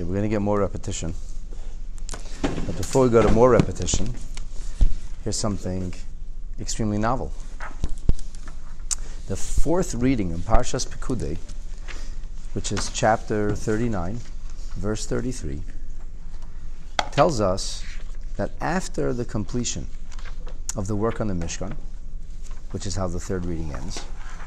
Okay, we're going to get more repetition. But before we go to more repetition, here's something extremely novel. The fourth reading in Parshas Pekudei, which is chapter 39, verse 33, tells us that after the completion of the work on the Mishkan, which is how the third reading ends,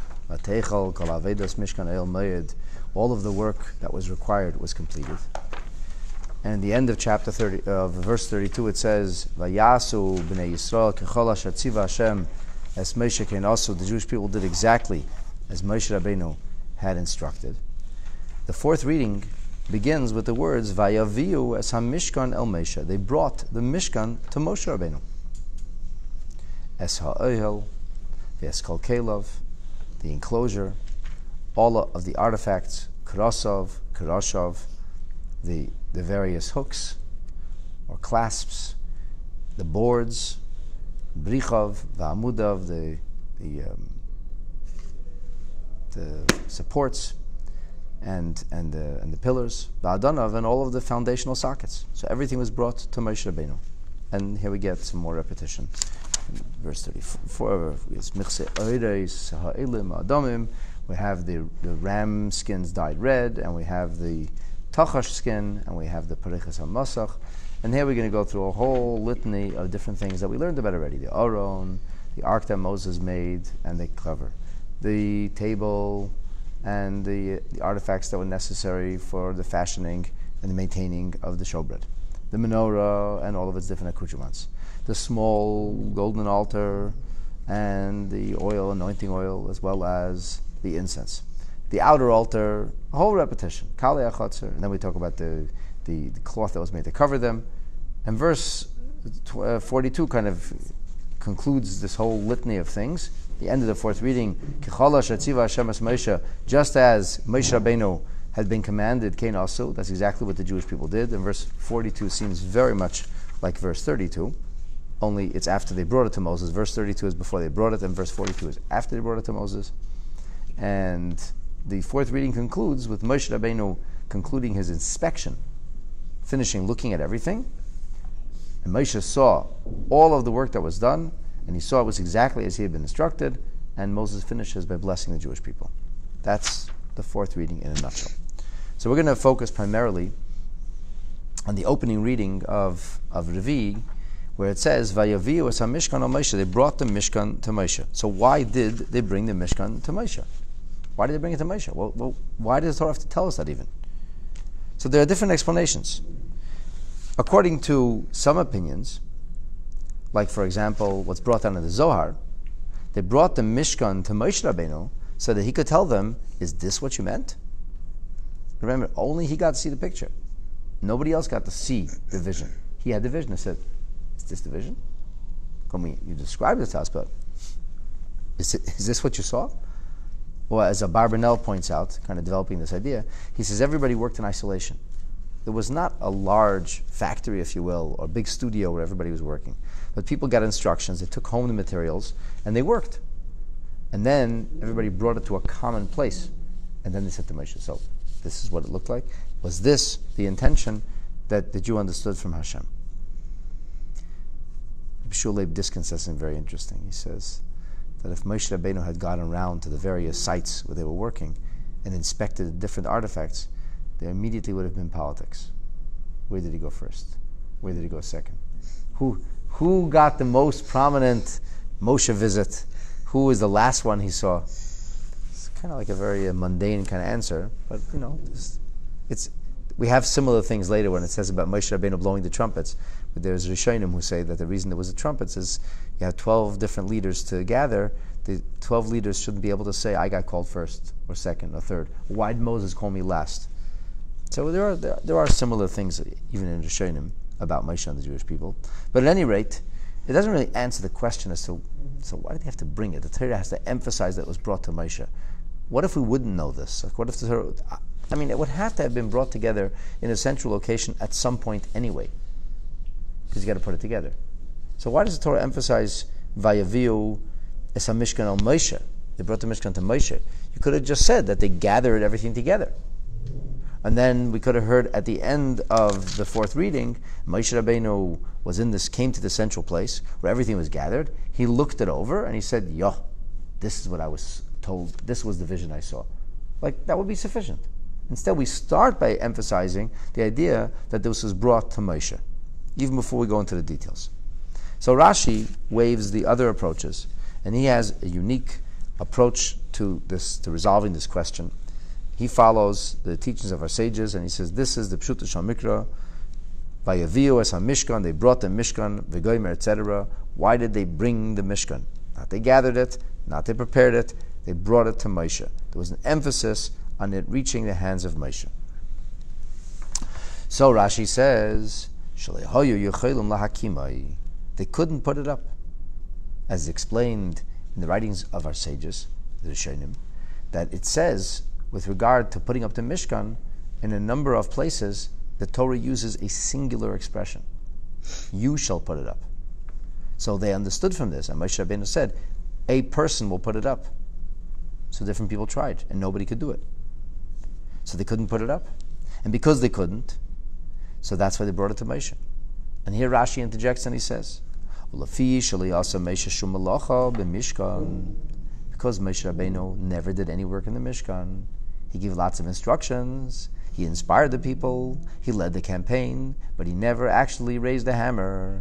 all of the work that was required was completed. And at the end of chapter 30, verse 32, it says, "Vayasu b'nei Yisrael kechol asher tziva Hashem es Moshe kein asu." The Jewish people did exactly as Moshe Rabbeinu had instructed. The fourth reading begins with the words, "Vayaviu es hamishkan el Moshe." They brought the Mishkan to Moshe Rabbeinu. Es ha'ohel, the eskol kelov, the enclosure, all of the artifacts, karasov, karashav, the various hooks or clasps, the boards, brichav, va'amudav, the supports, and the pillars, va'adanav, and all of the foundational sockets. So everything was brought to Moshe Rabbeinu. And here we get some more repetition. In verse 34, we have the ram skins dyed red, and we have the tachash skin, and we have the parichas hamasach. And here we're going to go through a whole litany of different things that we learned about already. The Aron, the ark that Moses made, and the cover, the table, and the artifacts that were necessary for the fashioning and the maintaining of the showbread. The menorah and all of its different accoutrements. The small golden altar and the oil, anointing oil, as well as the incense. The outer altar, a whole repetition. Kalei achotzer, and then we talk about the cloth that was made to cover them. And verse 42 kind of concludes this whole litany of things. The end of the fourth reading, Kichala shetziva Hashem es Moshe, just as Moshe Rabbeinu had been commanded, Kein asu. That's exactly what the Jewish people did. And verse 42 seems very much like verse 32, only it's after they brought it to Moses. Verse 32 is before they brought it, and verse 42 is after they brought it to Moses. And the fourth reading concludes with Moshe Rabbeinu concluding his inspection, finishing looking at everything. And Moshe saw all of the work that was done, and he saw it was exactly as he had been instructed, and Moses finishes by blessing the Jewish people. That's the fourth reading in a nutshell. So we're going to focus primarily on the opening reading of Revi, where it says, "Vayaviu es hamishkan al Moshe." They brought the Mishkan to Moshe. So why did they bring the Mishkan to Moshe? Why did they bring it to Moshe? Well, why does the Torah have to tell us that even? So there are different explanations. According to some opinions, like for example, what's brought down in the Zohar, they brought the Mishkan to Moshe Rabbeinu so that he could tell them, is this what you meant? Remember, only he got to see the picture. Nobody else got to see the vision. He had the vision and said, is this the vision? You described it to us, but is this what you saw? Well, as Abarbanel points out, kind of developing this idea, he says everybody worked in isolation. There was not a large factory, if you will, or big studio where everybody was working. But people got instructions, they took home the materials, and they worked. And then everybody brought it to a common place. And then they said to Moshe, so this is what it looked like. Was this the intention that the Jew understood from Hashem? Shuleb Diskin says something very interesting. He says that if Moshe Rabbeinu had gone around to the various sites where they were working and inspected different artifacts, there immediately would have been politics. Where did he go first? Where did he go second? Who got the most prominent Moshe visit? Who was the last one he saw? It's kind of like a very mundane kind of answer, but we have similar things later when it says about Moshe Rabbeinu blowing the trumpets. But there's Rishonim who say that the reason there was the trumpets is you have 12 different leaders to gather. The 12 leaders shouldn't be able to say, I got called first, or second, or third. Why did Moses call me last? So there are similar things, even in Rishonim, about Moshe and the Jewish people. But at any rate, it doesn't really answer the question as to, so why did they have to bring it? The Torah has to emphasize that it was brought to Moshe. What if we wouldn't know this? Like, what if the Torah... I mean, it would have to have been brought together in a central location at some point anyway, because you got to put it together. So why does the Torah emphasize Vayaviu es hamishkan al Moshe? They brought the Mishkan to Moshe. You could have just said that they gathered everything together. And then we could have heard at the end of the fourth reading, Moshe Rabbeinu came to the central place where everything was gathered. He looked it over and he said, "Yo, this is what I was told. This was the vision I saw." Like, that would be sufficient. Instead, we start by emphasizing the idea that this was brought to Moshe, even before we go into the details. So Rashi waives the other approaches, and he has a unique approach to resolving this question. He follows the teachings of our sages, and he says, this is the Pshuta Shal Mikra, Vayaviu es HaMishkan, they brought the Mishkan, V'goymer, etc. Why did they bring the Mishkan? Not they gathered it, not they prepared it, they brought it to Moshe. There was an emphasis on it reaching the hands of Moshe. So Rashi says, they couldn't put it up. As explained in the writings of our sages, the Rishonim, that it says, with regard to putting up the Mishkan, in a number of places, the Torah uses a singular expression. You shall put it up. So they understood from this, and Moshe Rabbeinu said, a person will put it up. So different people tried, and nobody could do it. So they couldn't put it up. And because they couldn't, so that's why they brought it to Moshe. And here Rashi interjects and he says, because Moshe Rabbeinu never did any work in the Mishkan. He gave lots of instructions, he inspired the people, he led the campaign, but he never actually raised the hammer.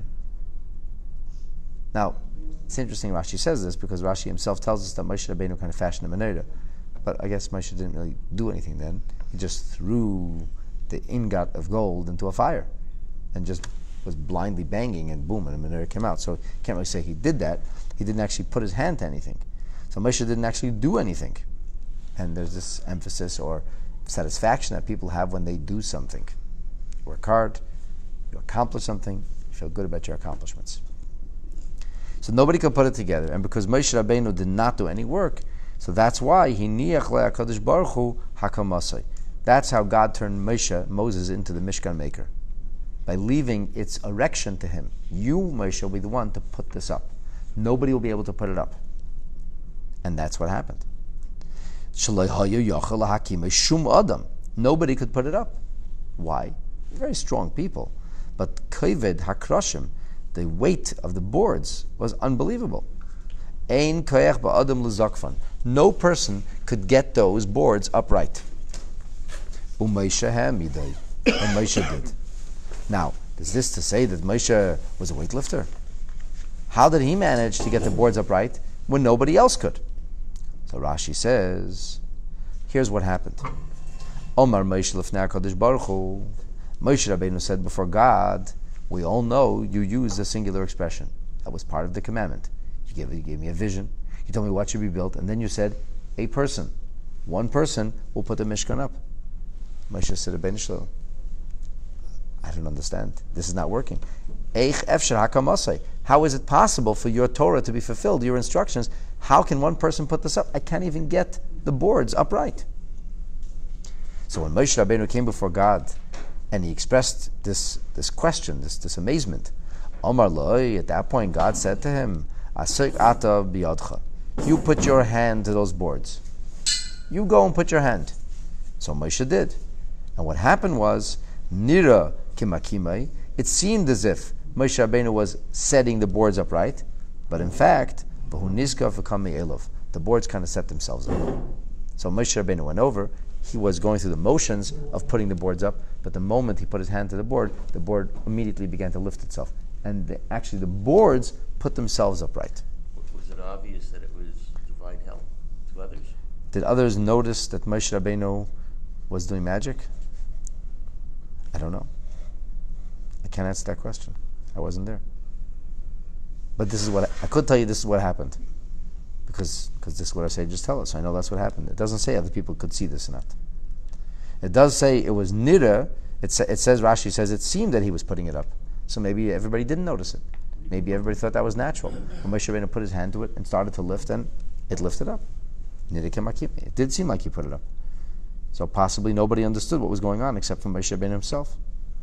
Now, it's interesting Rashi says this, because Rashi himself tells us that Moshe Rabbeinu kind of fashioned a menorah. But I guess Moshe didn't really do anything then. He just threw the ingot of gold into a fire and just was blindly banging, and boom, and a menorah came out. So you can't really say he did that. He didn't actually put his hand to anything. So Moshe didn't actually do anything. And there's this emphasis or satisfaction that people have when they do something. You work hard, you accomplish something, you feel good about your accomplishments. So nobody could put it together. And because Moshe Rabbeinu did not do any work, so that's why he niach le'akadosh baruch hu hakamasai. That's how God turned Moses into the Mishkan maker, by leaving its erection to him. You, Moshe, will be the one to put this up. Nobody will be able to put it up. And that's what happened. Nobody could put it up. Why? Very strong people. But kaved hakrashim, the weight of the boards was unbelievable. Ein koyach ba'adam l'zakfan. No person could get those boards upright. U'Moshe ha'midai. And Moshe did. Now, is this to say that Moshe was a weightlifter? How did he manage to get the boards upright when nobody else could? So Rashi says, here's what happened. Omar Moshe lefnei HaKadosh Baruch Hu. Moshe Rabbeinu said before God, we all know you used a singular expression. That was part of the commandment. You gave me a vision. You told me what should be built, and then you said, a person, one person will put the Mishkan up. Moshe said, Rabbeinu Shalom, I don't understand. This is not working. How is it possible for your Torah to be fulfilled, your instructions? How can one person put this up? I can't even get the boards upright. So when Moshe Rabbeinu came before God and he expressed this question, this amazement, Omar Loi, at that point God said to him, Asik ata biyadcha. You put your hand to those boards. You go and put your hand. So Moshe did. And what happened was, Nira kimakimai, it seemed as if Moshe Rabbeinu was setting the boards upright, but in fact, the boards kind of set themselves up. So Moshe Rabbeinu went over, he was going through the motions of putting the boards up, but the moment he put his hand to the board immediately began to lift itself. And actually the boards put themselves upright. Was it obvious that it was divine help to others? Did others notice that Moshe Rabbeinu was doing magic? I don't know. I can't answer that question. I wasn't there. But this is what I could tell you. This is what happened, because this is what our sages tell us. So I know that's what happened. It doesn't say other people could see this or not. It does say it was nira. It says, Rashi says, it seemed that he was putting it up. So maybe everybody didn't notice it. Maybe everybody thought that was natural. When Moshe Rabbeinu put his hand to it and started to lift, and it lifted up. Nira kemakim. It did seem like he put it up. So possibly nobody understood what was going on except for Moshe Rabbeinu himself.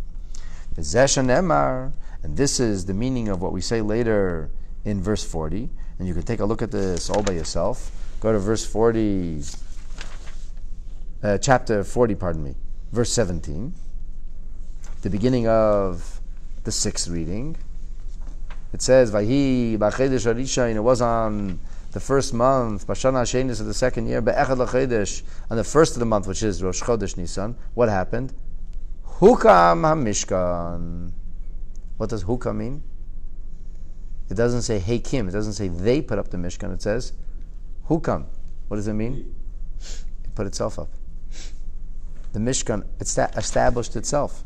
And this is the meaning of what we say later in verse 40. And you can take a look at this all by yourself. Go to verse 40, chapter 40, pardon me. verse 17, the beginning of the 6th reading. It says, Vayhi b'chedesh harishayin, it was on the first month, Bashana Hashenis of the second year, Be'echad l'chedesh, on the first of the month, which is Rosh Chodesh Nisan. What happened? Hukam HaMishkan. What does hukam mean? It doesn't say Heikim, it doesn't say they put up the Mishkan, it says hukam. What does it mean? It put itself up. The Mishkan established itself.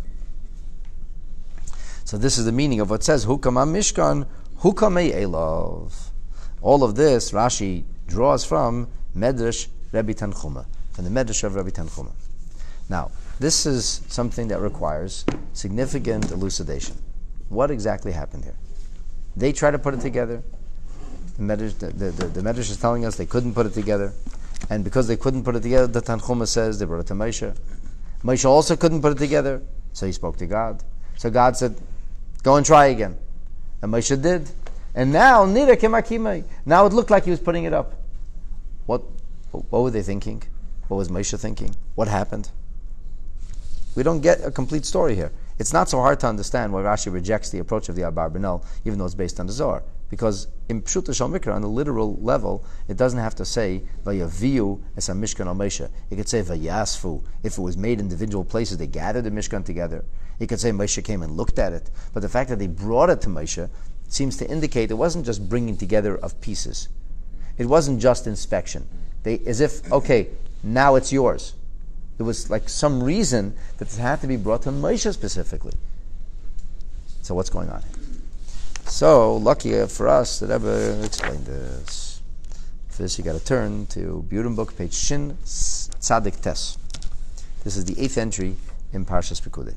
So this is the meaning of what says Hukam HaMishkan, Hukamei Elov. All of this Rashi draws from Medrash Rabbi Tanchuma, from the Medrash of Rabbi Tanchuma. Now, this is something that requires significant elucidation. What exactly happened here? They try to put it together. The Medrash is telling us they couldn't put it together. And because they couldn't put it together, the Tanchuma says they brought it to Moshe. Moshe also couldn't put it together, so he spoke to God. So God said, go and try again. And Moshe did. And now, Nira Kemakimai. Now it looked like he was putting it up. What were they thinking? What was Moshe thinking? What happened? We don't get a complete story here. It's not so hard to understand why Rashi rejects the approach of the Abarbanel, even though it's based on the Zohar. Because in Pshuta Shal Mikra, on the literal level, it doesn't have to say Vayaviu es Mishkan al Moshe. It could say Vayasfu. If it was made in individual places, they gathered the Mishkan together. It could say Moshe came and looked at it. But the fact that they brought it to Moshe seems to indicate it wasn't just bringing together of pieces. It wasn't just inspection. As if, okay, now it's yours. There was like some reason that it had to be brought to Moshe specifically. So what's going on here? So, lucky for us that Rebbe explained this. For this you got to turn to Burim book, page Shin Tzadik Tes. This is the 8th entry in Parshas Pekudei.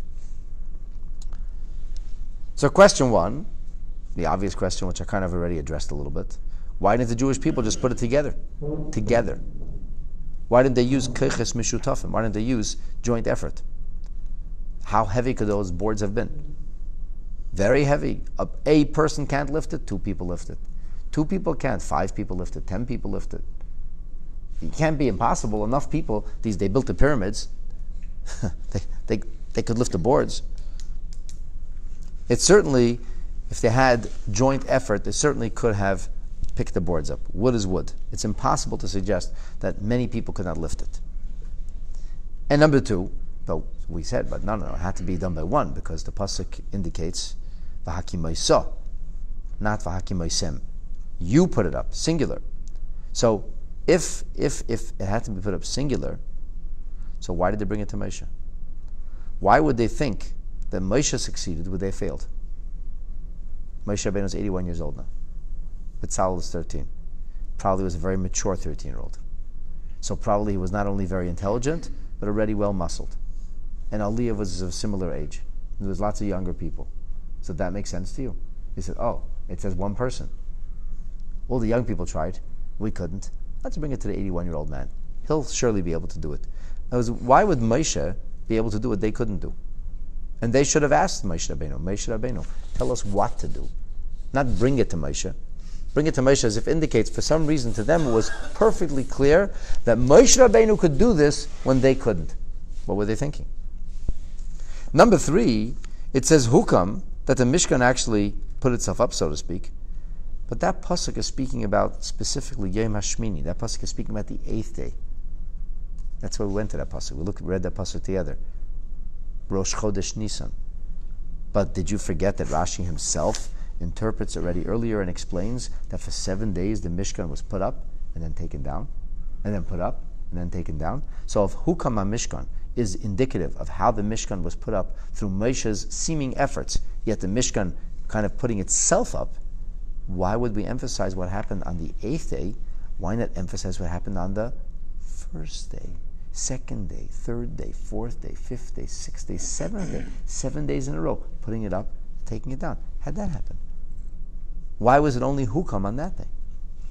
So question 1, the obvious question, which I kind of already addressed a little bit. Why didn't the Jewish people just put it together? Together. Why didn't they use Keches Mishutafim? Why didn't they use joint effort? How heavy could those boards have been? Very heavy. A person can't lift it, 2 people lift it. 2 people can't, 5 people lift it, 10 people lift it. It can't be impossible. Enough people, they built the pyramids. they could lift the boards. It certainly, if they had joint effort, they certainly could have picked the boards up. Wood is wood. It's impossible to suggest that many people could not lift it. And number 2, but we said, but no, it had to be done by 1 because the pasuk indicates v'hakimaysa, not v'hakimaysem. You put it up, singular. So if it had to be put up singular, so why did they bring it to Moshe? Why would they think that Moshe succeeded when they failed? Moshe Rabbeinu is 81 years old now. Betzalel is 13. Probably was a very mature 13-year-old. So probably he was not only very intelligent, but already well-muscled. And Aliyah was of similar age. There was lots of younger people. So that makes sense to you. He said, oh, it says 1 person. All the young people tried. We couldn't. Let's bring it to the 81-year-old man. He'll surely be able to do it. Why would Moshe be able to do what they couldn't do? And they should have asked Moshe Rabbeinu, tell us what to do. Not bring it to Moshe. Bring it to Moshe as if indicates, for some reason to them it was perfectly clear that Moshe Rabbeinu could do this when they couldn't. What were they thinking? Number 3, it says hukam, that the Mishkan actually put itself up, so to speak. But that pasuk is speaking about specifically Yom HaShmini. That pasuk is speaking about the 8th day. That's why we went to that pasuk. We read that pasuk together. Rosh Chodesh Nisan. But did you forget that Rashi himself interprets already earlier and explains that for 7 days the Mishkan was put up and then taken down, and then put up and then taken down? So if Hukam HaMishkan is indicative of how the Mishkan was put up through Moshe's seeming efforts, yet the Mishkan kind of putting itself up, why would we emphasize what happened on the 8th day? Why not emphasize what happened on the 1st day, 2nd day, 3rd day, 4th day, 5th day, 6th day, 7th day, 7 days in a row, putting it up, taking it down? How'd that happen? Why was it only Hukam on that day?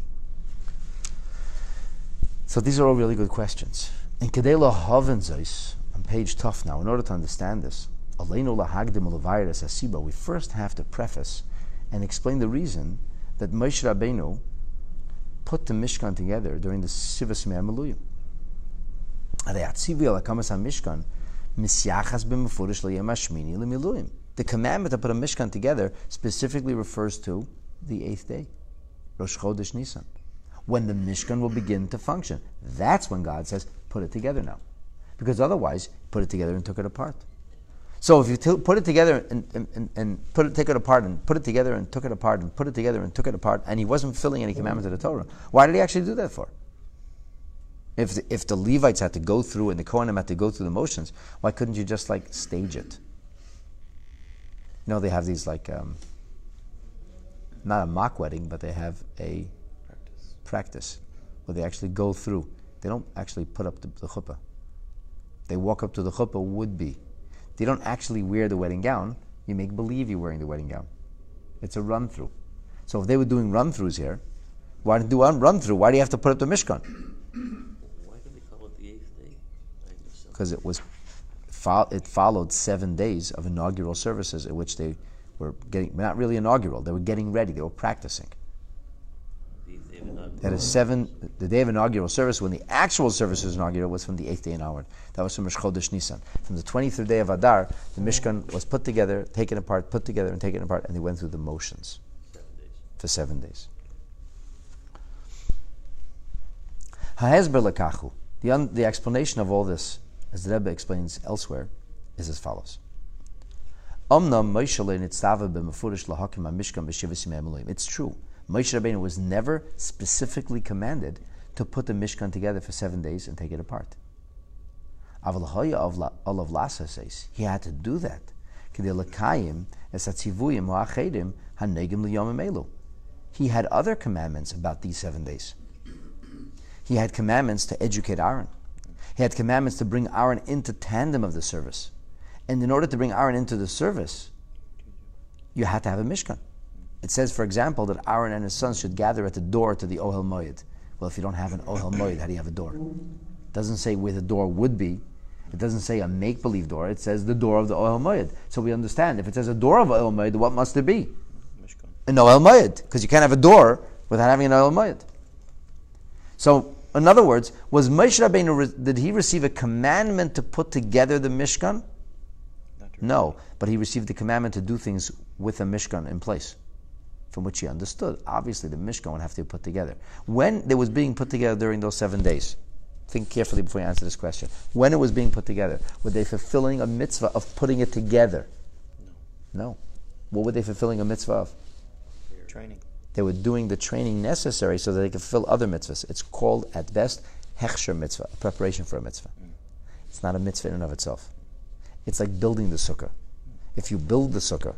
So these are all really good questions. In Kedei Lahaven Zeis, on page Tuf now, in order to understand this, Aleinu lahagdim u'levayres hasiba, we first have to preface and explain the reason that Moshe Rabbeinu put the Mishkan together during the Sivas Mea Meluyim. Mishkan Misyachas b'mefurish liyem hashmini l'miluim. The commandment to put a Mishkan together specifically refers to the 8th day, Rosh Chodesh Nisan, when the Mishkan will begin to function. That's when God says, put it together now. Because otherwise, put it together and took it apart. So if you put it together and take it apart and put it together and took it apart and put it together and took it apart, and he wasn't fulfilling any commandments of the Torah, why did he actually do that for? If the Levites had to go through and the Kohanim had to go through the motions, why couldn't you just stage it? They have these not a mock wedding, but they have a practice where they actually go through. They don't actually put up the chuppah. They walk up to the chuppah would-be. They don't actually wear the wedding gown. You make believe you're wearing the wedding gown. It's a run-through. So if they were doing run-throughs here, why do a run-through? Why do you have to put up the Mishkan? Why do they call it the 8th day? Because it followed 7 days of inaugural services in which they were not really inaugural, they were getting ready, they were practicing. That is the day of inaugural service, when the actual service was inaugural, was from the 8th day onward. That was from Rosh Chodesh Nisan. From the 23rd day of Adar, the Mishkan was put together, taken apart, put together, and taken apart, and they went through the motions 7 days. For 7 days. Ha'hezber lekachu. The explanation of all this, as the Rebbe explains elsewhere, is as follows. It's true. Moshe Rabbeinu was never specifically commanded to put the Mishkan together for 7 days and take it apart. He had to do that. He had other commandments about these 7 days. He had commandments to educate Aaron. He had commandments to bring Aaron into tandem of the service. And in order to bring Aaron into the service, you had to have a Mishkan. It says, for example, that Aaron and his sons should gather at the door to the Ohel Moed. Well, if you don't have an Ohel Moed, how do you have a door? It doesn't say where the door would be. It doesn't say a make-believe door. It says the door of the Ohel Moed. So we understand, if it says a door of Ohel Moed, what must it be? Mishkan. An Ohel Moed, because you can't have a door without having an Ohel Moed. So, in other words, was Moshe Rabbeinu, did he receive a commandment to put together the Mishkan? No, but he received the commandment to do things with a Mishkan in place, from which he understood. Obviously, the Mishkan would have to be put together. When it was being put together during those 7 days, think carefully before you answer this question. When it was being put together, were they fulfilling a mitzvah of putting it together? No. What were they fulfilling a mitzvah of? Training. They were doing the training necessary so that they could fulfill other mitzvahs. It's called, at best, hechsher mitzvah, a preparation for a mitzvah. It's not a mitzvah in and of itself. It's like building the sukkah. If you build the sukkah,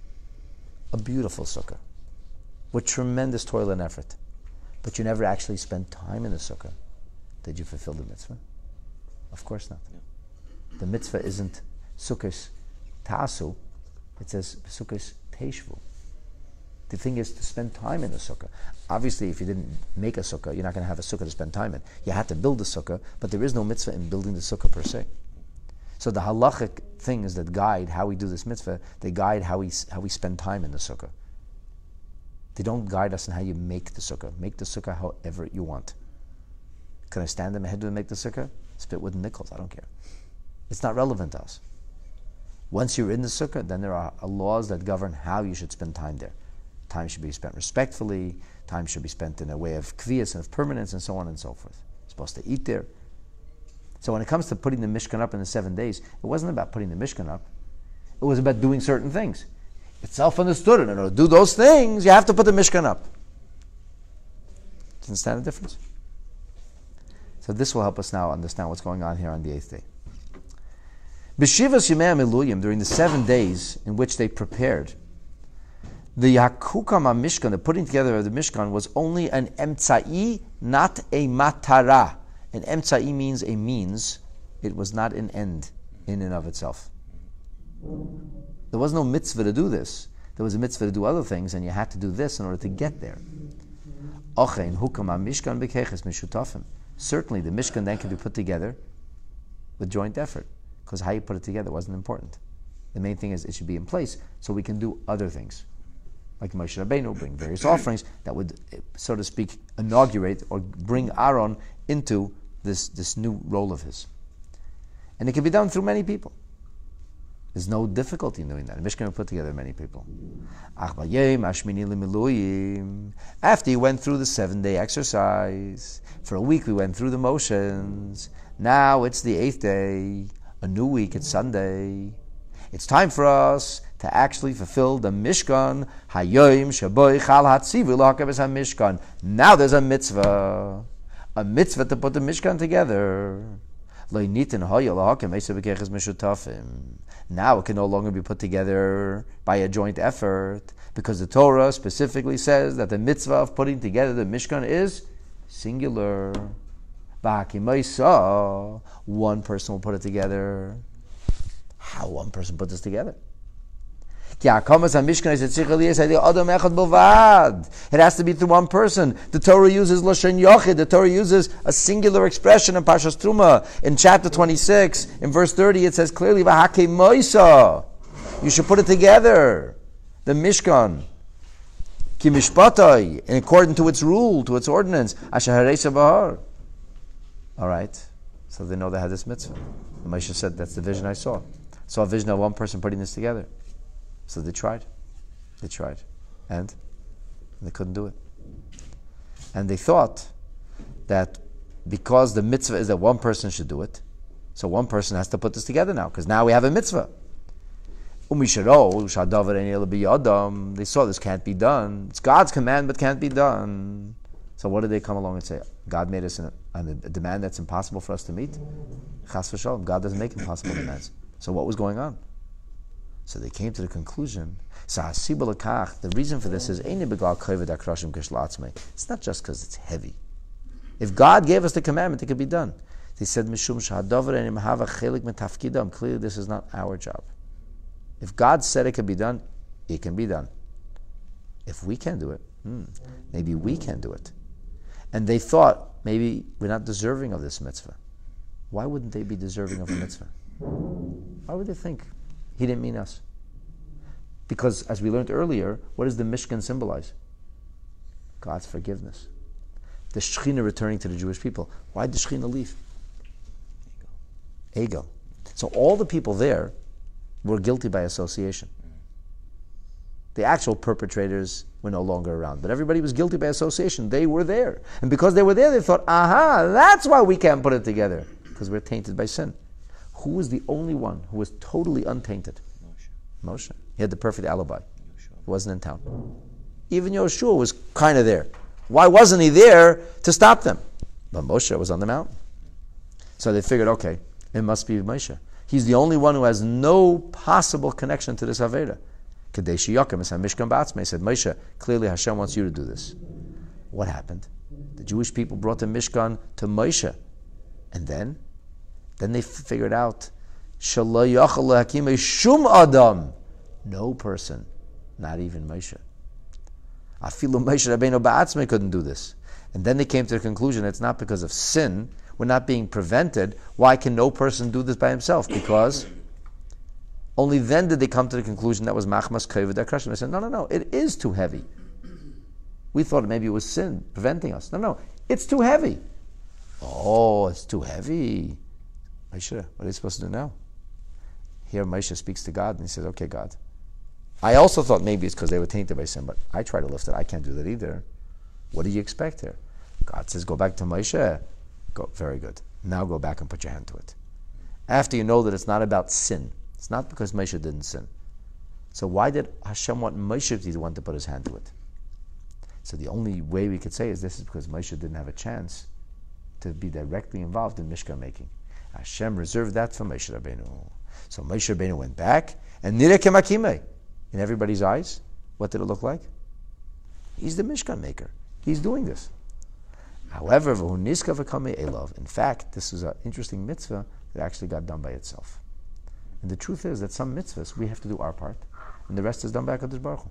a beautiful sukkah, with tremendous toil and effort, but you never actually spent time in the sukkah, did you fulfill the mitzvah? Of course not. Yeah. The mitzvah isn't sukkahs tasu, it says sukkahs teishvu. The thing is to spend time in the sukkah. Obviously, if you didn't make a sukkah, you're not going to have a sukkah to spend time in. You had to build the sukkah, but there is no mitzvah in building the sukkah per se. So the halachic things that guide how we do this mitzvah, they guide how we spend time in the sukkah. They don't guide us in how you make the sukkah. Make the sukkah however you want. Can I stand in my head and make the sukkah? Spit wooden nickels, I don't care. It's not relevant to us. Once you're in the sukkah, then there are laws that govern how you should spend time there. Time should be spent respectfully, time should be spent in a way of kviyas and of permanence, and so on and so forth. You're supposed to eat there. So when it comes to putting the Mishkan up in the 7 days, it wasn't about putting the Mishkan up. It was about doing certain things. It's self-understood. In order to do those things, you have to put the Mishkan up. Do you understand the difference? So this will help us now understand what's going on here on the 8th day. B'shivas Yimei HaMiluyim, during the 7 days in which they prepared, the Hakukam HaMishkan, the putting together of the Mishkan, was only an emtsa'i, not a matara. An emtsa'i means a means. It was not an end in and of itself. There was no mitzvah to do this. There was a mitzvah to do other things, and you had to do this in order to get there. Certainly, the Mishkan then can be put together with joint effort, because how you put it together wasn't important. The main thing is it should be in place so we can do other things. Like Moshe Rabbeinu, bring various offerings that would, so to speak, inaugurate or bring Aaron into this new role of his. And it can be done through many people. There's no difficulty in doing that. The Mishkan will put together many people. After he went through the 7-day exercise, for a week we went through the motions. Now it's the 8th day, a new week, it's Sunday. It's time for us to actually fulfill the Mishkan. Now there's a mitzvah to put the Mishkan together. Now it can no longer be put together by a joint effort, because the Torah specifically says that the mitzvah of putting together the Mishkan is singular. One person will put it together. How one person put this together? It has to be through one person. The Torah uses Lashon Yochid. The Torah uses a singular expression in Parshas Truma. In chapter 26, in verse 30, it says clearly, V'hakei Moisa. You should put it together. The Mishkan. Ki mishpatai, in according to its rule, to its ordinance. Asher hareisa b'har. All right. So they know they had this mitzvah. And Moshe said, that's the vision I saw. Saw a vision of one person putting this together. So they tried. And they couldn't do it. And they thought that because the mitzvah is that one person should do it, so one person has to put this together now, because now we have a mitzvah. They saw this can't be done. It's God's command, but can't be done. So what did they come along and say? God made us a demand that's impossible for us to meet? Chas v'shalom. God doesn't make impossible demands. So what was going on? So they came to the conclusion, the reason for this is, it's not just because it's heavy. If God gave us the commandment, it could be done. They said, clearly this is not our job. If God said it could be done, it can be done. If we can't do it, maybe we can do it. And they thought, maybe we're not deserving of this mitzvah. Why wouldn't they be deserving of a mitzvah? Why would they think he didn't mean us? Because, as we learned earlier, what does the Mishkan symbolize? God's forgiveness. The Shekhinah returning to the Jewish people. Why did the Shekhinah leave? Ego. So all the people there were guilty by association. The actual perpetrators were no longer around, but everybody was guilty by association. They were there. And because they were there, they thought, aha, that's why we can't put it together, because we're tainted by sin. Who was the only one who was totally untainted? Moshe. He had the perfect alibi. He wasn't in town. Even Yoshua was kind of there. Why wasn't he there to stop them? But Moshe was on the mountain. So they figured, okay, it must be Moshe. He's the only one who has no possible connection to this Aveda. Kadesh Yakim is Mishkan Batzme. He said, Moshe, clearly Hashem wants you to do this. What happened? The Jewish people brought the Mishkan to Moshe. And then they figured out, Shelo Yachal Hakimei Shum Adam. No person, not even Moshe. Afilu Moshe Rabbeinu Ba'atzmei couldn't do this. And then they came to the conclusion it's not because of sin. We're not being prevented. Why can no person do this by himself? Because only then did they come to the conclusion that was Machmas Kavod HaKrashim. They said, no, it is too heavy. We thought maybe it was sin preventing us. No, it's too heavy. Oh, it's too heavy. Moshe, what are you supposed to do now? Here Moshe speaks to God and he says, okay, God, I also thought maybe it's because they were tainted by sin, but I try to lift it. I can't do that either. What do you expect here? God says, go back to Moshe. Go, very good. Now go back and put your hand to it. After you know that it's not about sin. It's not because Moshe didn't sin. So why did Hashem want Moshe to be the one to put his hand to it? So the only way we could say is this is because Moshe didn't have a chance to be directly involved in Mishkan making. Hashem reserved that for Moshe Rabbeinu. So Moshe Rabbeinu went back, and Nireh Kemakimei, in everybody's eyes, what did it look like? He's the Mishkan maker. He's doing this. However, in fact, this is an interesting mitzvah that actually got done by itself. And the truth is that some mitzvahs, we have to do our part, and the rest is done by HaKadosh Baruch Hu.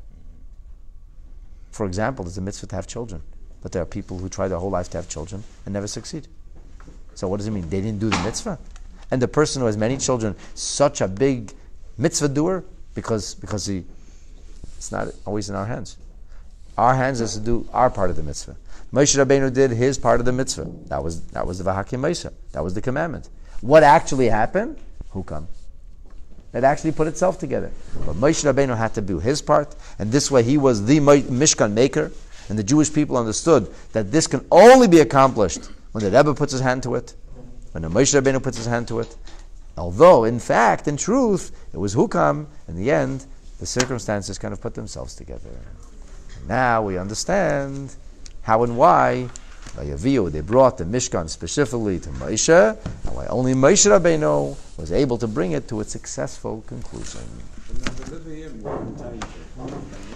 For example, there's a mitzvah to have children, but there are people who try their whole life to have children and never succeed. So what does it mean? They didn't do the mitzvah? And the person who has many children, such a big mitzvah doer, because it's not always in our hands. Our hands is to do our part of the mitzvah. Moshe Rabbeinu did his part of the mitzvah. That was the V'hakim Moshe. That was the commandment. What actually happened? Hukam. It actually put itself together. But Moshe Rabbeinu had to do his part, and this way he was the Mishkan maker, and the Jewish people understood that this can only be accomplished when the Rebbe puts his hand to it, when the Moshe Rabbeinu puts his hand to it. Although, in fact, in truth, it was Hukam, in the end, the circumstances kind of put themselves together. Now we understand how and why by Yaviu they brought the Mishkan specifically to Moshe, and why only Moshe Rabbeinu was able to bring it to its successful conclusion.